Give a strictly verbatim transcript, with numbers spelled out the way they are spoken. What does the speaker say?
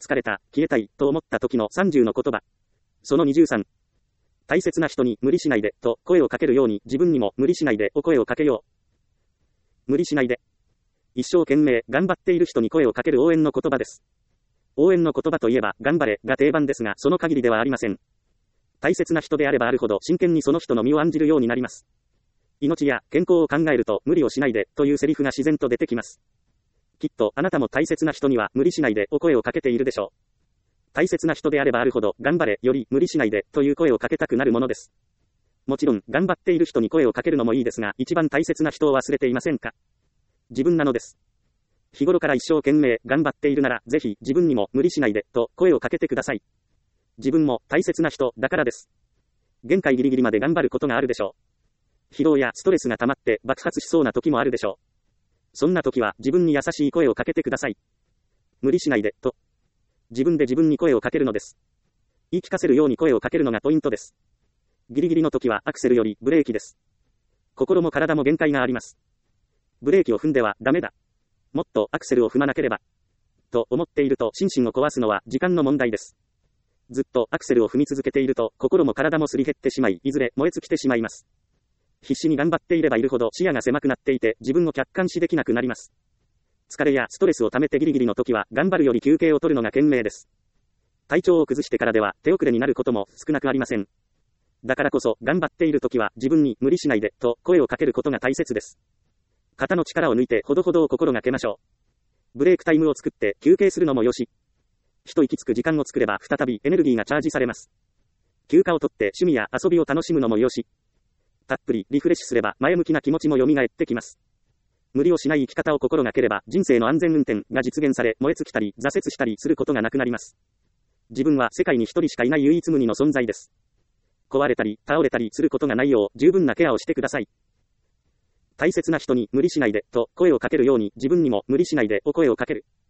疲れた、消えたい、と思った時のさんじゅうの言葉。そのにじゅうさん。大切な人に無理しないで、と声をかけるように自分にも無理しないでお声をかけよう。無理しないで。一生懸命頑張っている人に声をかける応援の言葉です。応援の言葉といえば頑張れが定番ですがその限りではありません。大切な人であればあるほど真剣にその人の身を案じるようになります。命や健康を考えると無理をしないでというセリフが自然と出てきます。きっとあなたも大切な人には無理しないでお声をかけているでしょう。大切な人であればあるほど頑張れより無理しないでという声をかけたくなるものです。もちろん頑張っている人に声をかけるのもいいですが一番大切な人を忘れていませんか？自分なのです。日頃から一生懸命頑張っているならぜひ自分にも無理しないでと声をかけてください。自分も大切な人だからです。限界ギリギリまで頑張ることがあるでしょう。疲労やストレスが溜まって爆発しそうな時もあるでしょう。そんな時は自分に優しい声をかけてください。無理しないでと。自分で自分に声をかけるのです。言い聞かせるように声をかけるのがポイントです。ギリギリの時はアクセルよりブレーキです。心も体も限界があります。ブレーキを踏んではダメだ。もっとアクセルを踏まなければ。と思っていると心身を壊すのは時間の問題です。ずっとアクセルを踏み続けていると心も体もすり減ってしまい、いずれ燃え尽きてしまいます。必死に頑張っていればいるほど視野が狭くなっていて自分を客観視できなくなります。疲れやストレスを溜めてギリギリの時は頑張るより休憩を取るのが賢明です。体調を崩してからでは手遅れになることも少なくありません。だからこそ頑張っている時は自分に無理しないでと声をかけることが大切です。肩の力を抜いてほどほどを心がけましょう。ブレイクタイムを作って休憩するのもよし。一息つく時間を作れば再びエネルギーがチャージされます。休暇を取って趣味や遊びを楽しむのもよし。たっぷりリフレッシュすれば前向きな気持ちも蘇ってきます。無理をしない生き方を心がければ人生の安全運転が実現され燃え尽きたり挫折したりすることがなくなります。自分は世界に一人しかいない唯一無二の存在です。壊れたり倒れたりすることがないよう十分なケアをしてください。大切な人に無理しないでと声をかけるように自分にも無理しないでお声をかける。